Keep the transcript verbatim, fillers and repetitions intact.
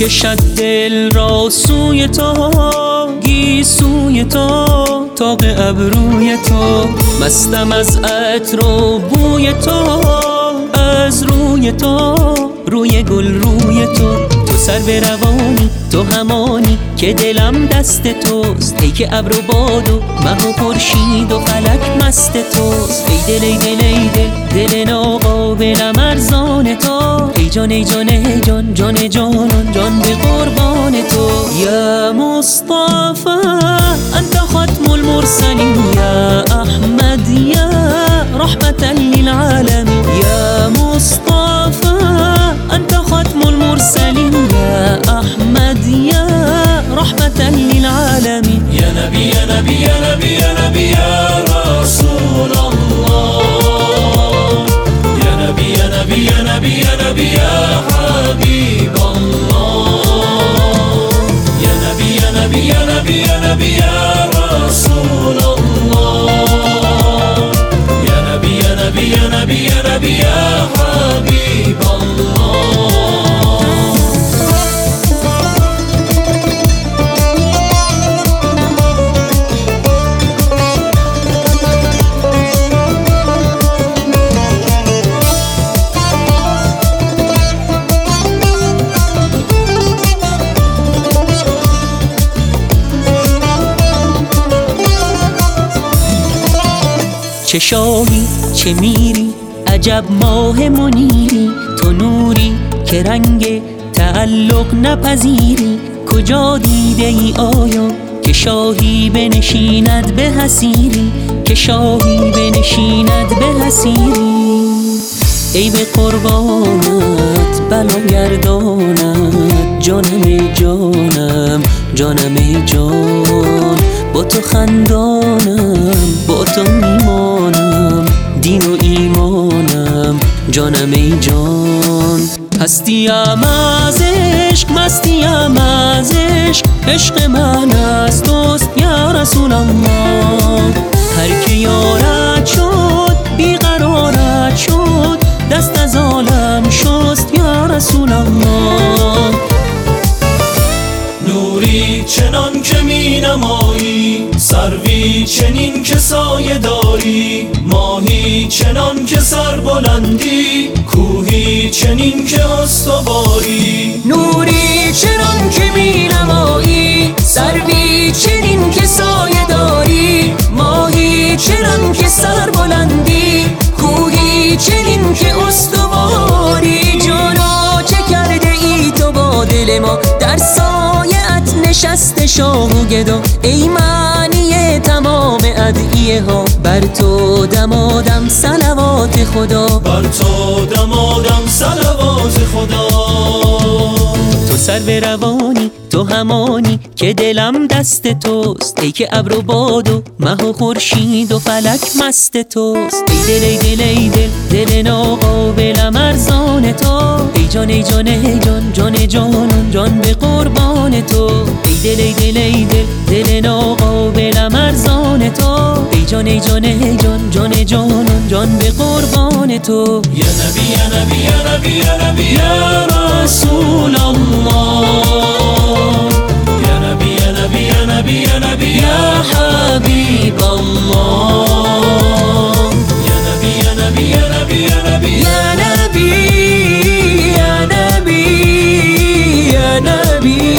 کشد دل را سوی تو، گیسوی تو، تاق ابروی تو. مستم از عطر و بوی تو، از روی تو، روی گل روی تو. تو سر به روانی، تو همانی که دلم دست توست. ای که ابر و باد و مه و خورشید و فلک مست توست. ای دل ای دل ای دل دل ناقابلم ارزان تو. ای جان ای جان ای جان جان جانان جان به قربان تو. یا مصطفی انت ختم المرسلین، یا احمد یا رحمة للعالمین. یا مصطفی انت ختم المرسلین، یا احمد یا رحمة للعالمین. یا نبی یا نبی یا نبی یا نبی یا رسول الله. یا نبی یا نبی یا نبی یا نبی یا حبیب الله. یا نبی یا نبی یا نبی یا نبی یا رسول الله. یا نبی یا نبی یا نبی یا نبی یا حبیب الله. چه شاهی چه میری عجب ماه منیری. تو نوری که رنگ تعلق نپذیری. کجا دیده ای آیا که شاهی بنشیند به حسیری، که شاهی بنشیند به حسیری. ای به قربانت بلا گردانت، جانم ای جانم جانم ای جان. با تو خندانم با تو میمانم، دین و ایمانم جانم ای جان. هستیم از عشق مستیم از عشق، عشق من از توست یا رسول الله. هر که یارت شد بیقرارت شد، دست از عالم شست یا رسول الله. نوری چنان که می نمایی، سروی چنین که سایه داری. ماهی چنان که سر بلندی، کوهی چنین که استواری. نوری چنان که می نمایی، سروی چنین که سایه داری. ماهی چنان که سر بلندی، کوهی چنین که استواری. جانا چه کرده ای تو با دل ما، در سایه‌ات نشسته شاه و گدا. ای معنی تمام ادعیه ها، بر تو دمادم صلوات خدا. بر تو دمادم صلوات خدا. تو سر به روانی، تو همانی که دلم دست توست. ای که ابر و باد و مه و خورشید و فلک مست توست. ای دل ای دل ای دل دل ناقابلم ارزان تو. ای جان ای جان ای جان جان جانان جان به قربان تو. ای دل ای دل ای دل دل ناقابلم ارزان تو. ای جان ای جان ای جان جان جانان جان به قربان تو. یا نبی یا نبی یا نبی یا نبی یا رسول الله. یا نبی یا نبی یا نبی یا نبی یا حبیب الله. یا نبی یا نبی یا نبی یا نبی یا نبی یا نبی یا نبی